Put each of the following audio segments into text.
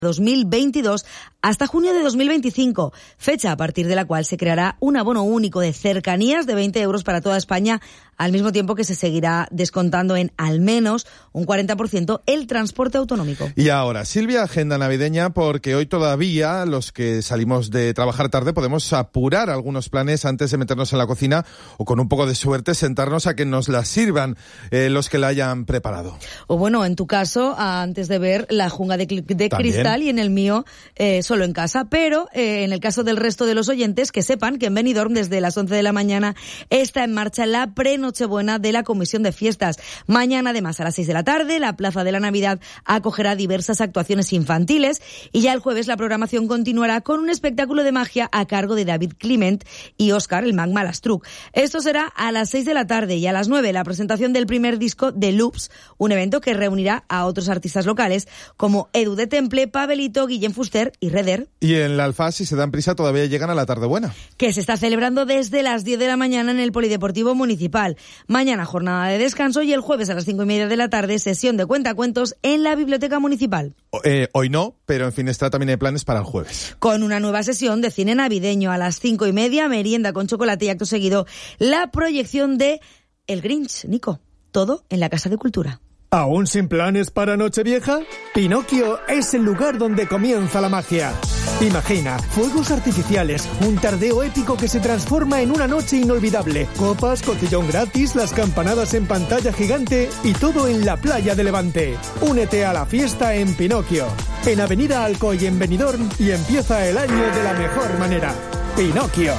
2022 hasta junio de 2025, fecha a partir de la cual se creará un abono único de cercanías de 20 euros para toda España, al mismo tiempo que se seguirá descontando en al menos un 40% el transporte autonómico. Y ahora, Silvia, agenda navideña, porque hoy todavía los que salimos de trabajar tarde podemos apurar algunos planes antes de meternos en la cocina o con un poco de suerte sentarnos a que nos la sirvan los que la hayan preparado. O bueno, en tu caso, antes de ver la jungla de cristal, y en el mío solo en casa, pero en el caso del resto de los oyentes, que sepan que en Benidorm desde las 11 de la mañana está en marcha la pre-Nochebuena de la Comisión de Fiestas. Mañana, además, a las 6 de la tarde, la Plaza de la Navidad acogerá diversas actuaciones infantiles y ya el jueves la programación continuará con un espectáculo de magia a cargo de David Climent y Óscar, el Mag Malastruc. Esto será a las 6 de la tarde y a las 9 la presentación del primer disco de Loops, un evento que reunirá a otros artistas locales como Edu de Temple, Pavelito, Guillem Fuster y Reder. Y en la Alfaz, si se dan prisa, todavía llegan a la tarde buena, que se está celebrando desde las 10 de la mañana en el Polideportivo Municipal. Mañana jornada de descanso y el jueves a las 5:30 de la tarde sesión de cuentacuentos en la Biblioteca Municipal. Hoy no, pero en Finestrat también hay planes para el jueves. Con una nueva sesión de cine navideño a las 5:30, merienda con chocolate y acto seguido la proyección de El Grinch, Nico. Todo en la Casa de Cultura. ¿Aún sin planes para Nochevieja? Pinocchio es el lugar donde comienza la magia. Imagina, fuegos artificiales, un tardeo épico que se transforma en una noche inolvidable, copas, cotillón gratis, las campanadas en pantalla gigante y todo en la playa de Levante. Únete a la fiesta en Pinocchio, en Avenida Alcoy en Benidorm, y empieza el año de la mejor manera. Pinocchio.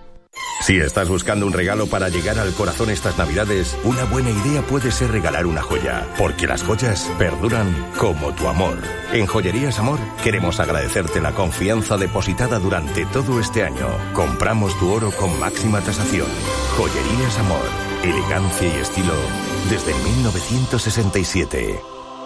Si estás buscando un regalo para llegar al corazón estas Navidades, una buena idea puede ser regalar una joya, porque las joyas perduran como tu amor. En Joyerías Amor queremos agradecerte la confianza depositada durante todo este año. Compramos tu oro con máxima tasación. Joyerías Amor, elegancia y estilo desde 1967.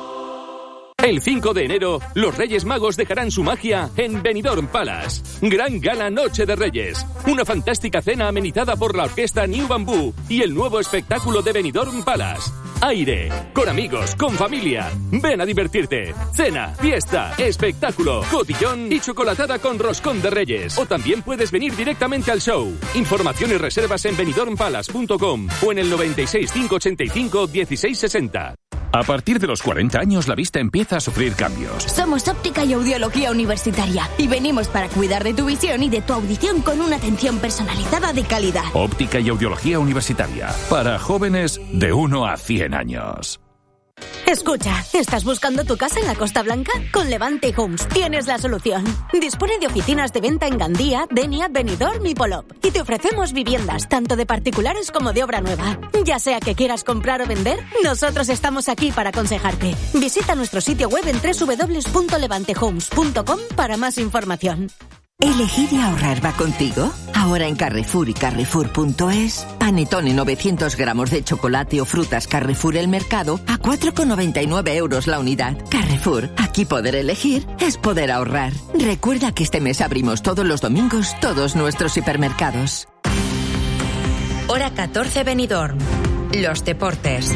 El 5 de enero, los Reyes Magos dejarán su magia en Benidorm Palace. Gran gala Noche de Reyes. Una fantástica cena amenizada por la orquesta New Bamboo y el nuevo espectáculo de Benidorm Palace. Aire, con amigos, con familia. Ven a divertirte. Cena, fiesta, espectáculo, cotillón y chocolatada con roscón de Reyes. O también puedes venir directamente al show. Información y reservas en benidormpalace.com o en el 96 585 1660. A partir de los 40 años, la vista empieza a sufrir cambios. Somos Óptica y Audiología Universitaria y venimos para cuidar de tu visión y de tu audición con una atención personalizada de calidad. Óptica y Audiología Universitaria, para jóvenes de 1 a 100 años. Escucha, ¿estás buscando tu casa en la Costa Blanca? Con Levante Homes tienes la solución. Dispone de oficinas de venta en Gandía, Denia, Benidorm y Polop. Y te ofrecemos viviendas, tanto de particulares como de obra nueva. Ya sea que quieras comprar o vender, nosotros estamos aquí para aconsejarte. Visita nuestro sitio web en www.levantehomes.com para más información. ¿Elegir y ahorrar va contigo? Ahora en Carrefour y Carrefour.es, Panettone 900 gramos de chocolate o frutas Carrefour El Mercado a 4,99 € la unidad. Carrefour, aquí poder elegir es poder ahorrar. Recuerda que este mes abrimos todos los domingos todos nuestros hipermercados. Hora 14 Benidorm. Los deportes.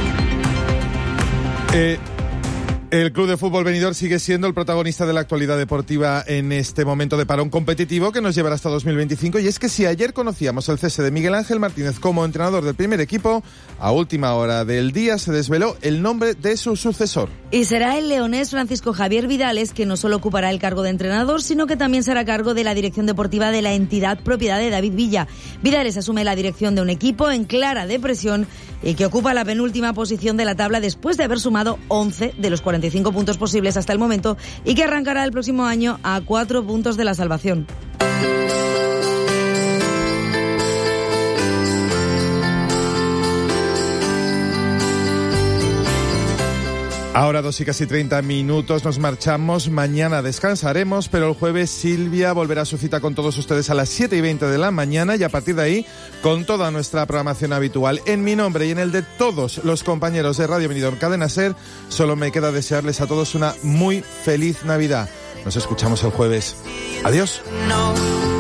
El Club de Fútbol Benidorm sigue siendo el protagonista de la actualidad deportiva en este momento de parón competitivo que nos llevará hasta 2025. Y es que si ayer conocíamos el cese de Miguel Ángel Martínez como entrenador del primer equipo, a última hora del día se desveló el nombre de su sucesor. Y será el leonés Francisco Javier Vidales, que no solo ocupará el cargo de entrenador, sino que también será cargo de la dirección deportiva de la entidad propiedad de David Villa. Vidales asume la dirección de un equipo en clara depresión y que ocupa la penúltima posición de la tabla después de haber sumado 11 de los 45 puntos posibles hasta el momento y que arrancará el próximo año a 4 puntos de la salvación. Ahora 2 y casi 30 minutos, nos marchamos. Mañana descansaremos, pero el jueves Silvia volverá a su cita con todos ustedes a las 7:20 de la mañana y a partir de ahí con toda nuestra programación habitual. En mi nombre y en el de todos los compañeros de Radio Benidorm Cadena SER, solo me queda desearles a todos una muy feliz Navidad. Nos escuchamos el jueves. Adiós.